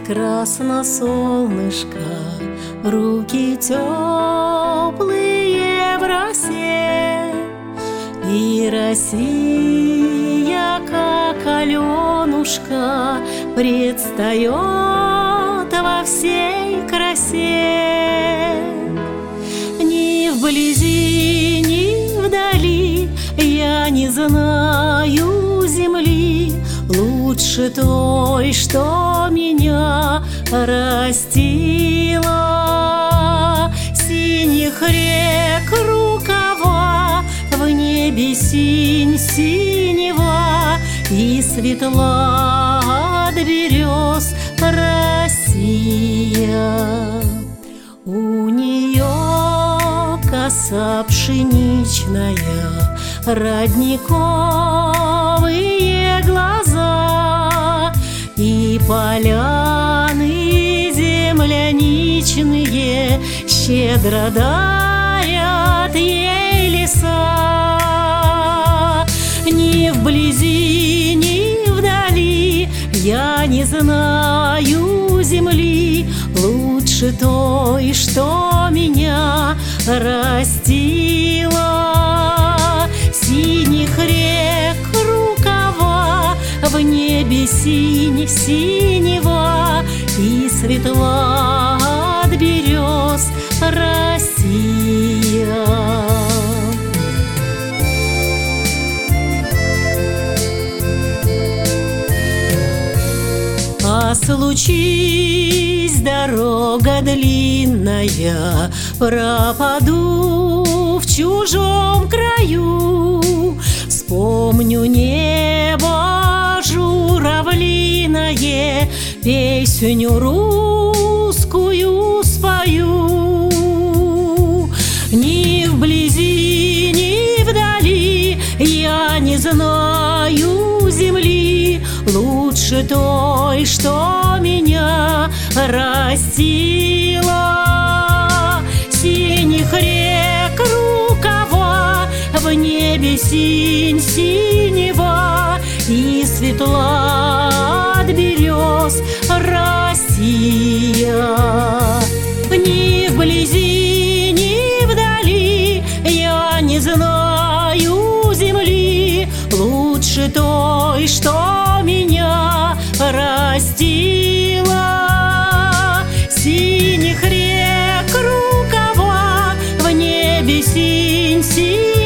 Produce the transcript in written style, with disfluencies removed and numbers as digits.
Прекрасно солнышко, руки теплые в росе, и Россия, как Аленушка, предстает во всей красе. Ни вблизи, ни вдали я не знаю земли лучше той, что меня растила. Синих рек рукава, в небе синь синева, и светла от берез Россия. У нее коса пшеничная, родниковые глаза, и поляны земляничные щедро дарят ей леса. Ни вблизи, ни вдали я не знаю земли лучше той, что меня растила. Синих рек рукава, в небе синь синева, и светла от берез Россия. А случись дорога длинная, пропаду в чужом краю, вспомню небо журавлиное, песню русскую спою. Ни вблизи, ни вдали я не знаю земли лучше той, что меня растила. Синих рек рукава, в небе синь синева, и светла от берез Россия. Ни вблизи, ни вдали я не знаю земли лучше той, что меня растила. Синих рек рукава, в небе синь синева,